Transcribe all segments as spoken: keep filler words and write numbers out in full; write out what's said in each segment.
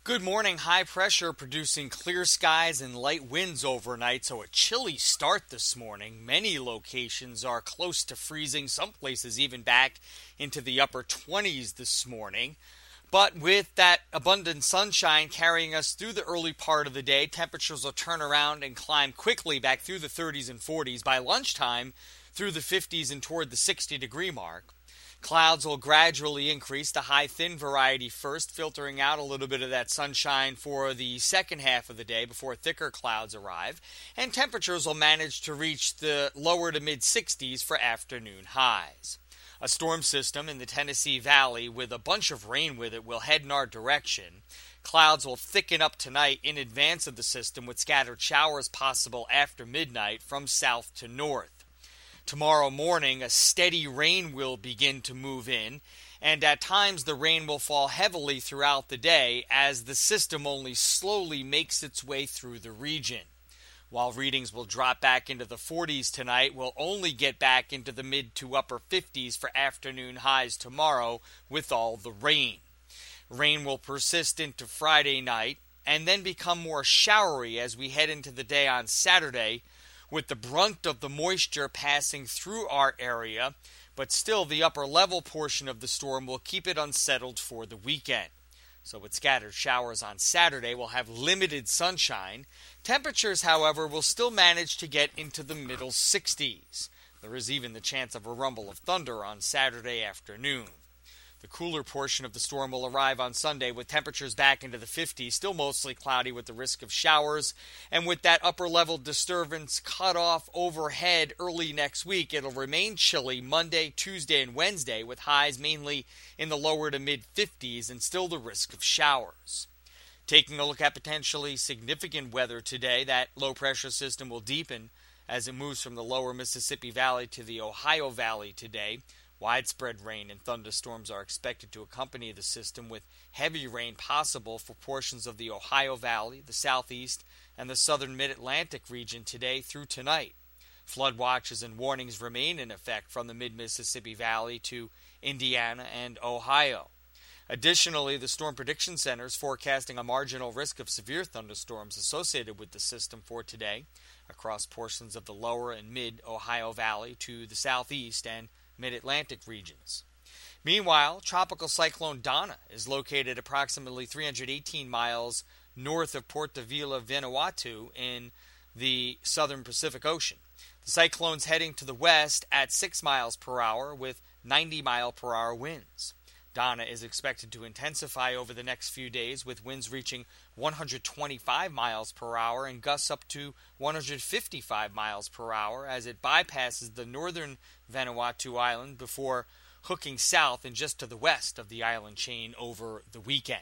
Good morning. High pressure producing clear skies and light winds overnight, so a chilly start this morning. Many locations are close to freezing, some places even back into the upper twenties this morning. But with that abundant sunshine carrying us through the early part of the day, temperatures will turn around and climb quickly back through the thirties and forties. By lunchtime, through the fifties and toward the sixty degree mark. Clouds will gradually increase, the high thin variety first, filtering out a little bit of that sunshine for the second half of the day before thicker clouds arrive, and temperatures will manage to reach the lower to mid sixties for afternoon highs. A storm system in the Tennessee Valley with a bunch of rain with it will head in our direction. Clouds will thicken up tonight in advance of the system with scattered showers possible after midnight from south to north. Tomorrow morning, a steady rain will begin to move in, and at times the rain will fall heavily throughout the day as the system only slowly makes its way through the region. While readings will drop back into the forties tonight, we'll only get back into the mid to upper fifties for afternoon highs tomorrow with all the rain. Rain will persist into Friday night and then become more showery as we head into the day on Saturday, with the brunt of the moisture passing through our area, but still the upper level portion of the storm will keep it unsettled for the weekend. So with scattered showers on Saturday, we'll have limited sunshine. Temperatures, however, will still manage to get into the middle sixties. There is even the chance of a rumble of thunder on Saturday afternoon. The cooler portion of the storm will arrive on Sunday with temperatures back into the fifties, still mostly cloudy with the risk of showers. And with that upper-level disturbance cut off overhead early next week, it'll remain chilly Monday, Tuesday, and Wednesday with highs mainly in the lower to mid-fifties and still the risk of showers. Taking a look at potentially significant weather today, that low-pressure system will deepen as it moves from the lower Mississippi Valley to the Ohio Valley today. Widespread rain and thunderstorms are expected to accompany the system, with heavy rain possible for portions of the Ohio Valley, the southeast, and the southern mid-Atlantic region today through tonight. Flood watches and warnings remain in effect from the mid-Mississippi Valley to Indiana and Ohio. Additionally, the Storm Prediction Center is forecasting a marginal risk of severe thunderstorms associated with the system for today across portions of the lower and mid-Ohio Valley to the southeast and mid-Atlantic regions. Meanwhile, Tropical Cyclone Donna is located approximately three hundred eighteen miles north of Puerto Villa, Vanuatu in the southern Pacific Ocean. The cyclone's heading to the west at six miles per hour with ninety mile per hour winds. Donna is expected to intensify over the next few days with winds reaching one hundred twenty-five miles per hour and gusts up to one hundred fifty-five miles per hour as it bypasses the northern Vanuatu island before hooking south and just to the west of the island chain over the weekend.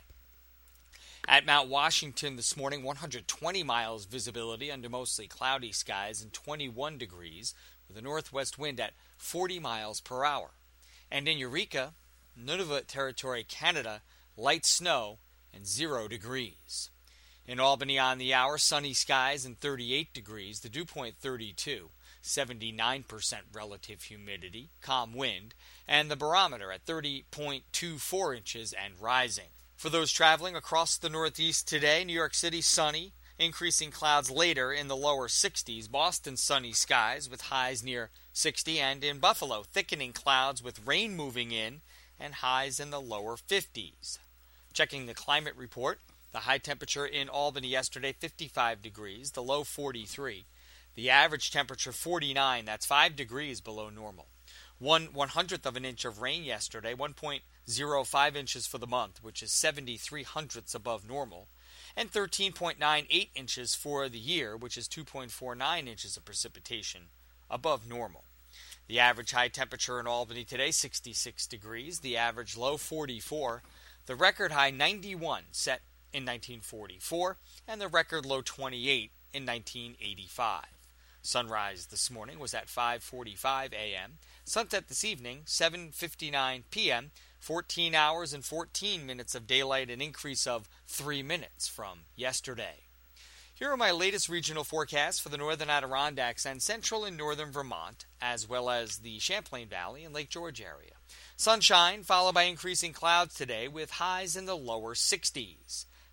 At Mount Washington this morning, one hundred twenty miles visibility under mostly cloudy skies and twenty-one degrees with a northwest wind at forty miles per hour. And in Eureka, Nunavut Territory, Canada, light snow and zero degrees. In Albany on the hour, sunny skies and thirty-eight degrees, the dew point thirty-two, seventy-nine percent relative humidity, calm wind, and the barometer at thirty point two four inches and rising. For those traveling across the Northeast today, New York City sunny, increasing clouds later in the lower sixties, Boston sunny skies with highs near sixty, and in Buffalo thickening clouds with rain moving in and highs in the lower fifties. Checking the climate report, the high temperature in Albany yesterday, fifty-five degrees, the low forty-three. The average temperature forty-nine, that's five degrees below normal. One one hundredth of an inch of rain yesterday, one point zero five inches for the month, which is seventy-three hundredths above normal, and thirteen point nine eight inches for the year, which is two point four nine inches of precipitation above normal. The average high temperature in Albany today, sixty-six degrees. The average low, forty-four. The record high, ninety-one, set in nineteen forty-four. And the record low, twenty-eight, in nineteen eighty-five. Sunrise this morning was at five forty-five a.m. Sunset this evening, seven fifty-nine p.m. fourteen hours and fourteen minutes of daylight, an increase of three minutes from yesterday. Here are my latest regional forecasts for the northern Adirondacks and central and northern Vermont, as well as the Champlain Valley and Lake George area. Sunshine followed by increasing clouds today with highs in the lower sixties.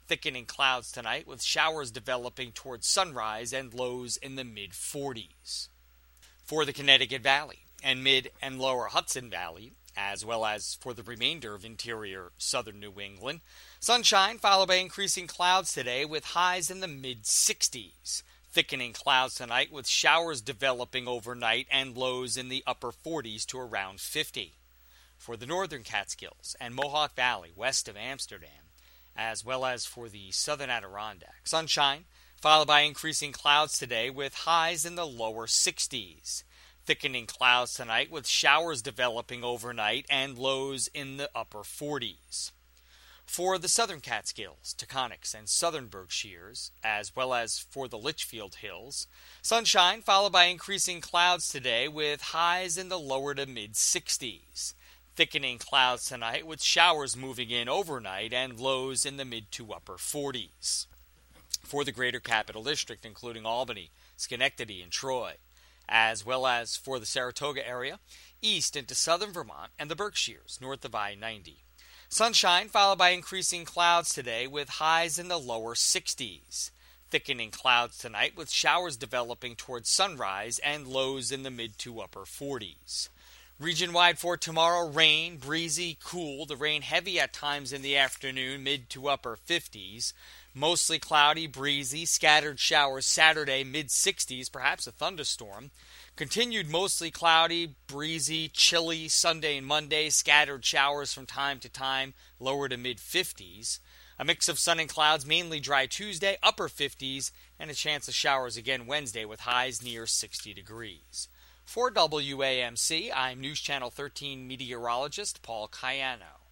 Thickening clouds tonight with showers developing towards sunrise and lows in the mid forties. For the Connecticut Valley and mid and lower Hudson Valley, as well as for the remainder of interior southern New England, sunshine followed by increasing clouds today with highs in the mid sixties. Thickening clouds tonight with showers developing overnight and lows in the upper forties to around fifty. For the northern Catskills and Mohawk Valley west of Amsterdam, as well as for the southern Adirondack, sunshine followed by increasing clouds today with highs in the lower sixties. Thickening clouds tonight with showers developing overnight and lows in the upper forties. For the southern Catskills, Taconics, and southern Berkshires, as well as for the Litchfield Hills, sunshine followed by increasing clouds today with highs in the lower to mid sixties. Thickening clouds tonight with showers moving in overnight and lows in the mid to upper forties. For the greater Capital District, including Albany, Schenectady, and Troy, as well as for the Saratoga area, east into southern Vermont and the Berkshires, north of I ninety. Sunshine followed by increasing clouds today with highs in the lower sixties. Thickening clouds tonight with showers developing towards sunrise and lows in the mid to upper forties. Region-wide for tomorrow, rain, breezy, cool, the rain heavy at times in the afternoon, mid to upper fifties. Mostly cloudy, breezy, scattered showers Saturday, mid sixties, perhaps a thunderstorm. Continued mostly cloudy, breezy, chilly Sunday and Monday, scattered showers from time to time, lower to mid fifties. A mix of sun and clouds, mainly dry Tuesday, upper fifties, and a chance of showers again Wednesday with highs near sixty degrees. For W A M C, I'm News Channel thirteen meteorologist Paul Cayano.